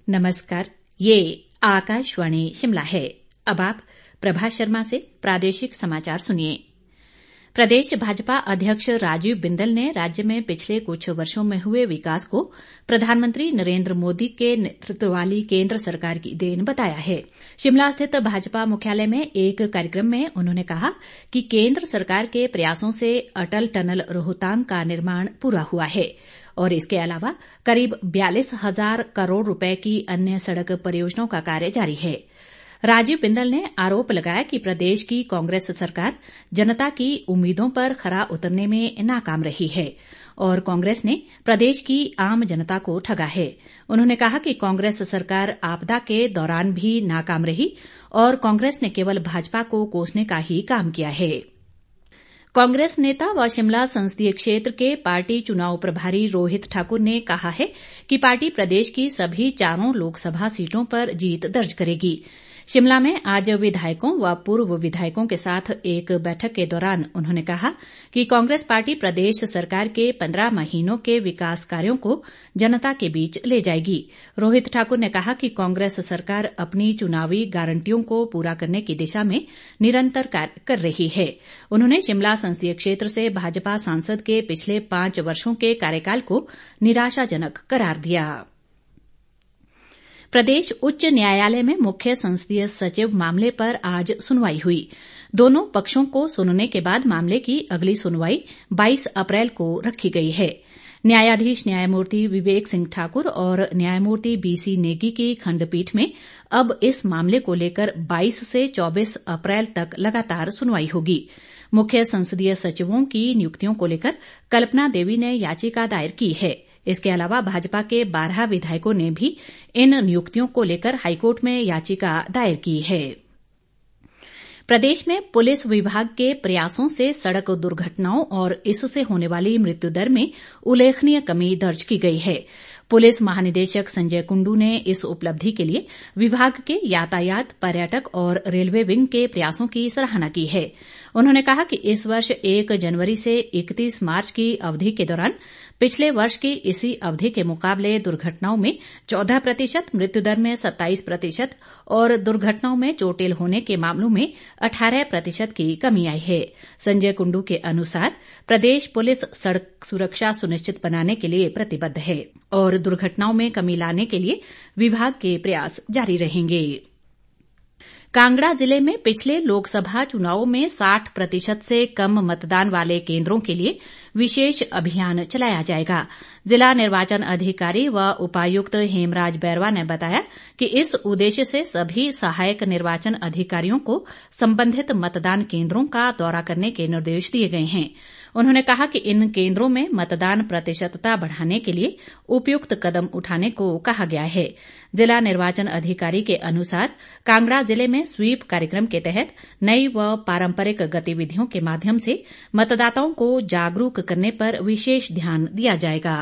नमस्कार, ये आकाशवाणी शिमला है। अब आप प्रभा शर्मा से प्रादेशिक समाचार सुनिए। प्रदेश भाजपा अध्यक्ष राजीव बिंदल ने राज्य में पिछले कुछ वर्षों में हुए विकास को प्रधानमंत्री नरेंद्र मोदी के नेतृत्व वाली केंद्र सरकार की देन बताया है। शिमला स्थित भाजपा मुख्यालय में एक कार्यक्रम में उन्होंने कहा कि केंद्र सरकार के प्रयासों से अटल टनल रोहतांग का निर्माण पूरा हुआ है और इसके अलावा करीब 42,000 करोड़ रुपए की अन्य सड़क परियोजनाओं का कार्य जारी है। राजीव बिंदल ने आरोप लगाया कि प्रदेश की कांग्रेस सरकार जनता की उम्मीदों पर खरा उतरने में नाकाम रही है और कांग्रेस ने प्रदेश की आम जनता को ठगा है। उन्होंने कहा कि कांग्रेस सरकार आपदा के दौरान भी नाकाम रही और कांग्रेस ने केवल भाजपा को कोसने का ही काम किया है। कांग्रेस नेता व शिमला संसदीय क्षेत्र के पार्टी चुनाव प्रभारी रोहित ठाकुर ने कहा है कि पार्टी प्रदेश की सभी 4 लोकसभा सीटों पर जीत दर्ज करेगी। शिमला में आज विधायकों व पूर्व विधायकों के साथ एक बैठक के दौरान उन्होंने कहा कि कांग्रेस पार्टी प्रदेश सरकार के 15 महीनों के विकास कार्यों को जनता के बीच ले जाएगी। रोहित ठाकुर ने कहा कि कांग्रेस सरकार अपनी चुनावी गारंटियों को पूरा करने की दिशा में निरंतर कार्य कर रही है। उन्होंने शिमला संसदीय क्षेत्र से भाजपा सांसद के पिछले 5 वर्षों के कार्यकाल को निराशाजनक करार दिया। प्रदेश उच्च न्यायालय में मुख्य संसदीय सचिव मामले पर आज सुनवाई हुई। दोनों पक्षों को सुनने के बाद मामले की अगली सुनवाई 22 अप्रैल को रखी गई है। न्यायाधीश न्यायमूर्ति विवेक सिंह ठाकुर और न्यायमूर्ति बीसी नेगी की खंडपीठ में अब इस मामले को लेकर 22 से 24 अप्रैल तक लगातार सुनवाई होगी। मुख्य संसदीय सचिवों की नियुक्तियों को लेकर कल्पना देवी ने याचिका दायर की है। इसके अलावा भाजपा के 12 विधायकों ने भी इन नियुक्तियों को लेकर हाईकोर्ट में याचिका दायर की है। प्रदेश में पुलिस विभाग के प्रयासों से सड़क दुर्घटनाओं और इससे होने वाली मृत्यु दर में उल्लेखनीय कमी दर्ज की गई है। पुलिस महानिदेशक संजय कुंडू ने इस उपलब्धि के लिए विभाग के यातायात, पर्यटक और रेलवे विंग के प्रयासों की सराहना की है। उन्होंने कहा कि इस वर्ष 1 जनवरी से 31 मार्च की अवधि के दौरान पिछले वर्ष की इसी अवधि के मुकाबले दुर्घटनाओं में 14%, मृत्युदर में 27% और दुर्घटनाओं में चोटिल होने के मामलों में 18% की कमी आई है। संजय कुंडू के अनुसार प्रदेश पुलिस सड़क सुरक्षा सुनिश्चित बनाने के लिए प्रतिबद्ध है और दुर्घटनाओं में कमी लाने के लिए विभाग के प्रयास जारी रहेंगे। कांगड़ा जिले में पिछले लोकसभा चुनावों में 60% से कम मतदान वाले केंद्रों के लिए विशेष अभियान चलाया जाएगा। जिला निर्वाचन अधिकारी व उपायुक्त हेमराज बैरवा ने बताया कि इस उद्देश्य से सभी सहायक निर्वाचन अधिकारियों को संबंधित मतदान केंद्रों का दौरा करने के निर्देश दिए गए हैं। उन्होंने कहा कि इन केंद्रों में मतदान प्रतिशतता बढ़ाने के लिए उपयुक्त कदम उठाने को कहा गया है। जिला निर्वाचन अधिकारी के अनुसार कांगड़ा जिले में स्वीप कार्यक्रम के तहत नई व पारंपरिक गतिविधियों के माध्यम से मतदाताओं को जागरूक करने पर विशेष ध्यान दिया जाएगा।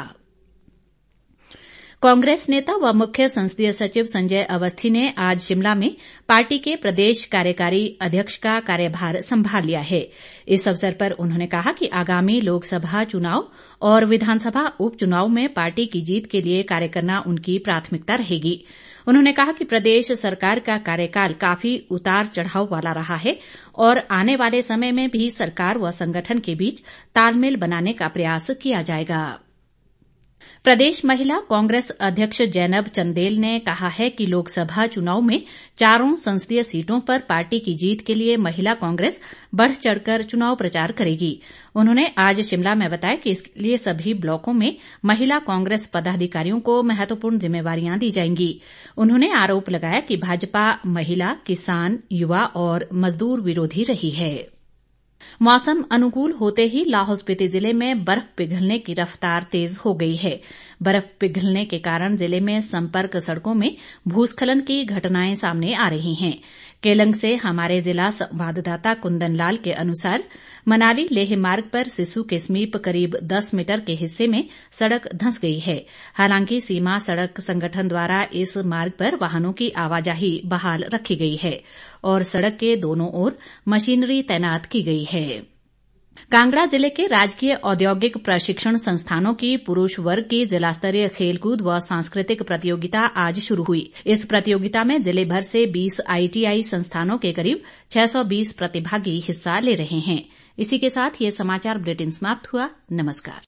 कांग्रेस नेता व मुख्य संसदीय सचिव संजय अवस्थी ने आज शिमला में पार्टी के प्रदेश कार्यकारी अध्यक्ष का कार्यभार संभाल लिया है। इस अवसर पर उन्होंने कहा कि आगामी लोकसभा चुनाव और विधानसभा उपचुनाव में पार्टी की जीत के लिए कार्य करना उनकी प्राथमिकता रहेगी। उन्होंने कहा कि प्रदेश सरकार का कार्यकाल काफी उतार चढ़ाव वाला रहा है और आने वाले समय में भी सरकार व संगठन के बीच तालमेल बनाने का प्रयास किया जाएगा। प्रदेश महिला कांग्रेस अध्यक्ष जैनब चंदेल ने कहा है कि लोकसभा चुनाव में 4 संसदीय सीटों पर पार्टी की जीत के लिए महिला कांग्रेस बढ़ चढ़कर चुनाव प्रचार करेगी। उन्होंने आज शिमला में बताया कि इसके लिए सभी ब्लॉकों में महिला कांग्रेस पदाधिकारियों को महत्वपूर्ण जिम्मेवारियां दी जाएंगी। उन्होंने आरोप लगाया कि भाजपा महिला, किसान, युवा और मजदूर विरोधी रही है। मौसम अनुकूल होते ही लाहौल स्पीति जिले में बर्फ पिघलने की रफ्तार तेज हो गई है। बर्फ पिघलने के कारण जिले में संपर्क सड़कों में भूस्खलन की घटनाएं सामने आ रही हैं। केलंग से हमारे जिला संवाददाता कुंदन लाल के अनुसार मनाली लेह मार्ग पर सिस्सू के समीप करीब 10 मीटर के हिस्से में सड़क धंस गई है। हालांकि सीमा सड़क संगठन द्वारा इस मार्ग पर वाहनों की आवाजाही बहाल रखी गई है और सड़क के दोनों ओर मशीनरी तैनात की गई है। कांगड़ा जिले के राजकीय औद्योगिक प्रशिक्षण संस्थानों की पुरुष वर्ग की जिला स्तरीय खेलकूद व सांस्कृतिक प्रतियोगिता आज शुरू हुई। इस प्रतियोगिता में जिले भर से 20 ITI संस्थानों के करीब 620 प्रतिभागी हिस्सा ले रहे हैं। इसी के साथ ये समाचार बुलेटिन समाप्त हुआ। नमस्कार।